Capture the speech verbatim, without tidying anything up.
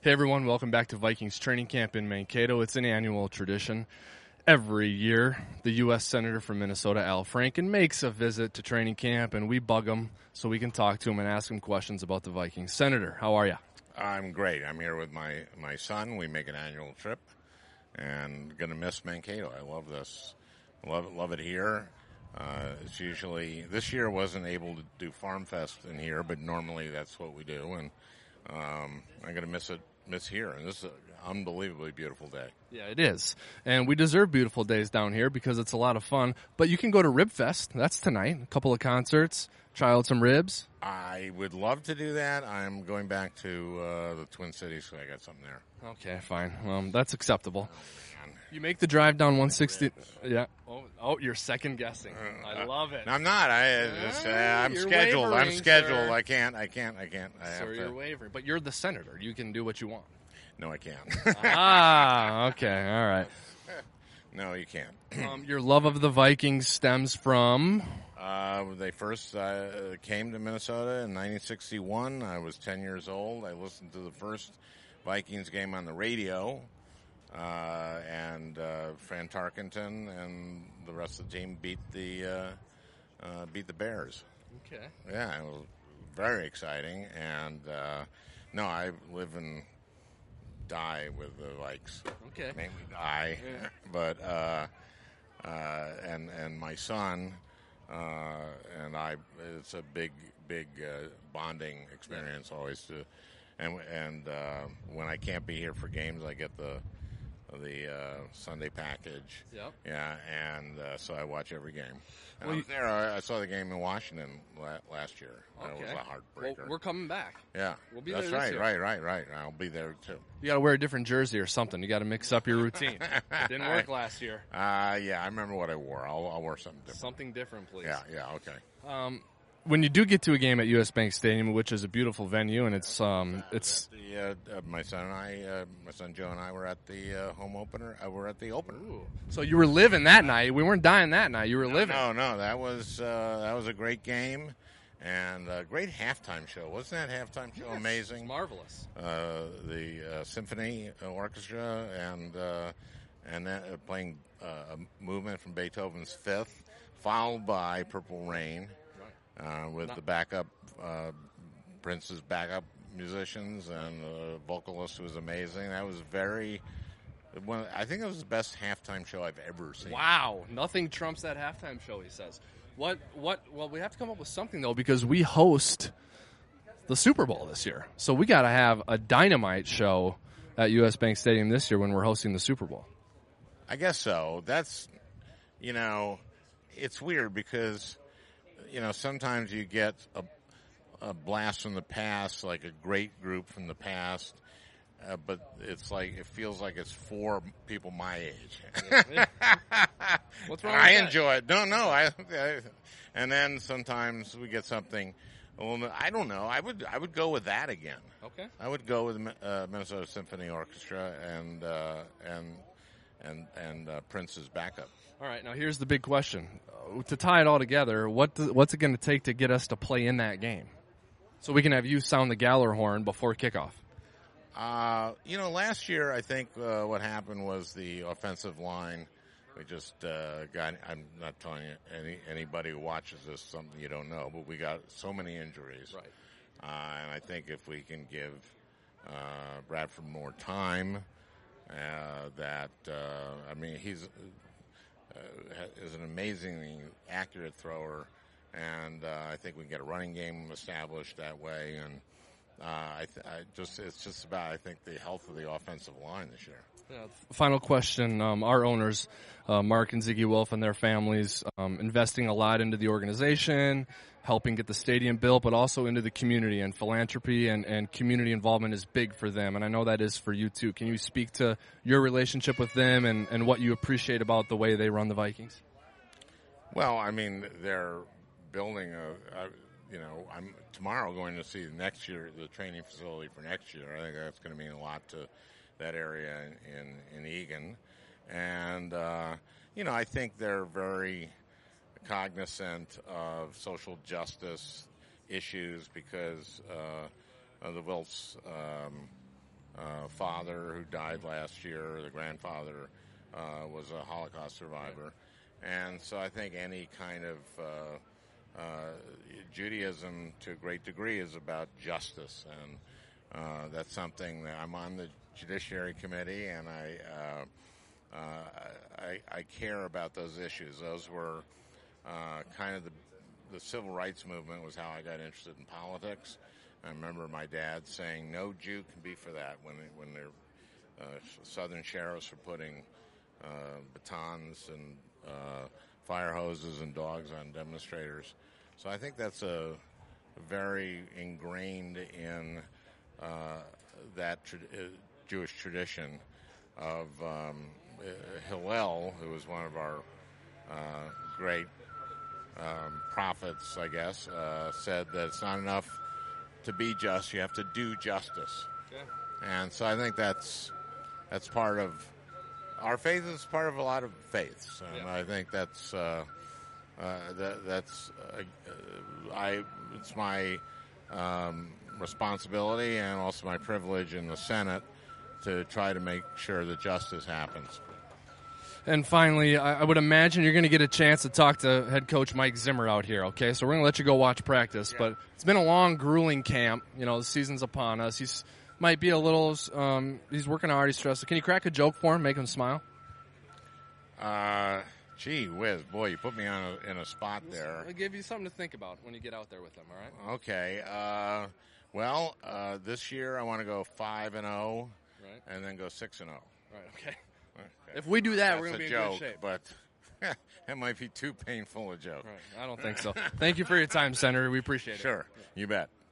Hey everyone, welcome back to Vikings Training Camp in Mankato. It's an annual tradition. Every year, the U S Senator from Minnesota, Al Franken, makes a visit to training camp, and we bug him so we can talk to him and ask him questions about the Vikings. Senator, how are you? I'm great. I'm here with my, my son. We make an annual trip, and going to miss Mankato. I love this. Love, love it here. Uh, it's usually, this year wasn't able to do Farm Fest in here, but normally that's what we do, and um, I'm going to miss it, miss here. And this is an unbelievably beautiful day. Yeah, it is. And we deserve beautiful days down here because it's a lot of fun. But you can go to Rib Fest. That's tonight. A couple of concerts. Try out some ribs. I would love to do that. I'm going back to uh, the Twin Cities, so I got something there. Okay, fine. Um, that's acceptable. You make the drive down one sixty. Yeah. Oh, oh, you're second guessing. I love it. I'm not. I just, uh, I'm You're scheduled. wavering, I'm scheduled. sir. I can't. I can't. I can't. I So have you're to. wavering. But you're the senator. You can do what you want. No, I can't. Ah, okay. All right. No, you can't. Um, your love of the Vikings stems from? Uh, they first uh, came to Minnesota in nineteen sixty-one. I was ten years old. I listened to the first Vikings game on the radio. Uh, and uh, Fran Tarkenton and the rest of the team beat the uh, uh, beat the Bears. Okay. Yeah, it was very exciting. And uh, no, I live and die with the Vikes. Okay. Mainly die, Yeah. but uh, uh, and and my son uh, and I. It's a big big uh, bonding experience always. To and and uh, when I can't be here for games, I get the the uh, Sunday package. Yep. Yeah, and uh, so I watch every game. And Well, I was there. I, I saw the game in Washington la- last year. Okay. It was a Well, heartbreaker. we're coming back. yeah, we'll be that's there this right, year. right, right, right. I'll be there too. You got to wear a different jersey or something. You got to mix up your routine. It didn't work last year. Uh, yeah, I remember what I wore. I'll, I'll wear something different. Something different, please. Yeah, yeah, okay. Um, when you do get to a game at U S Bank Stadium, which is a beautiful venue, and it's um, it's The, uh, uh, my son and I, uh, my son Joe and I were at the uh, home opener. Uh, we're at the opener. so you were living that night. We weren't dying that night. You were living. No, no, that was uh, that was a great game and a great halftime show. Wasn't that halftime show Yes, amazing? marvelous. Uh, the uh, symphony orchestra and uh, and then uh, playing uh, a movement from Beethoven's Fifth, followed by Purple Rain, uh, with the backup uh, Prince's backup musicians and the vocalist who was amazing. That was very. One, I think it was the best halftime show I've ever seen. Wow, nothing trumps that halftime show. He says. What? What? Well, we have to come up with something though because we host the Super Bowl this year, so we got to have a dynamite show at U S Bank Stadium this year when we're hosting the Super Bowl. I guess so. That's, you know, it's weird because, you know, sometimes you get a, a blast from the past, like a great group from the past, uh, but it's like, it feels like it's for people my age. What's wrong? I with that? enjoy it. No, no. I, I, and then sometimes we get something, well, I don't know. I would, I would go with that again. Okay. I would go with uh, Minnesota Symphony Orchestra and, uh, and, and, and uh, Prince's backup. All right. Now here's the big question: uh, to tie it all together, what do, what's it going to take to get us to play in that game, so we can have you sound the Galler horn before kickoff? Uh, you know, last year I think uh, what happened was the offensive line. We just uh, got. I'm not telling you any anybody who watches this something you don't know, but we got so many injuries. Right. Uh, and I think if we can give uh, Bradford more time, uh, that uh, I mean he's uh, is an amazingly accurate thrower, and uh, I think we can get a running game established that way. And uh, I, th- I just it's just about I think the health of the offensive line this year. Yeah, final question. Um, our owners, uh, Mark and Ziggy Wolf and their families, um, investing a lot into the organization, helping get the stadium built, but also into the community, and philanthropy and, and community involvement is big for them. And I know that is for you too. Can you speak to your relationship with them and, and what you appreciate about the way they run the Vikings? Well, I mean, they're building a, a you know, I'm tomorrow going to see next year, the training facility for next year. I think that's going to mean a lot to that area in, in Eagan. And, uh, you know, I think they're very cognizant of social justice issues because uh, of the Wilts um, uh, father who died last year. The grandfather uh, was a Holocaust survivor. And so I think any kind of uh, uh, Judaism, to a great degree, is about justice. And uh, that's something that I'm on the Judiciary Committee, and I, uh, uh, I, I care about those issues. Those were uh, kind of the, the civil rights movement was how I got interested in politics. I remember my dad saying, no Jew can be for that, when when their uh, Southern sheriffs were putting uh, batons and uh, fire hoses and dogs on demonstrators. So I think that's a very ingrained in uh, that tra- uh, Jewish tradition of um, uh, Hillel, who was one of our uh, great um, prophets, I guess, uh, said that it's not enough to be just, you have to do justice. Yeah. And so I think that's that's part of our faith is part of a lot of faiths, and yeah. I think that's uh, uh, that, that's uh, I it's my um, responsibility and also my privilege in the Senate to try to make sure that justice happens. And finally, I would imagine you're going to get a chance to talk to head coach Mike Zimmer out here, okay? So we're going to let you go watch practice. Yeah. But it's been a long, grueling camp. You know, the season's upon us. He's might be a little, um, he's working hard, he's stressed. Can you crack a joke for him, make him smile? Uh, gee whiz, boy, you put me on a, in a spot there. I'll give you something to think about when you get out there with him, all right? Okay. Uh, well, uh, this year I want to go five and oh, right, and then go six and oh. Right, okay. If we do that, That's we're going to be in joke, good shape. But that might be too painful a joke. Right. I don't think so. Thank you for your time, Senator. We appreciate it. Sure. You bet.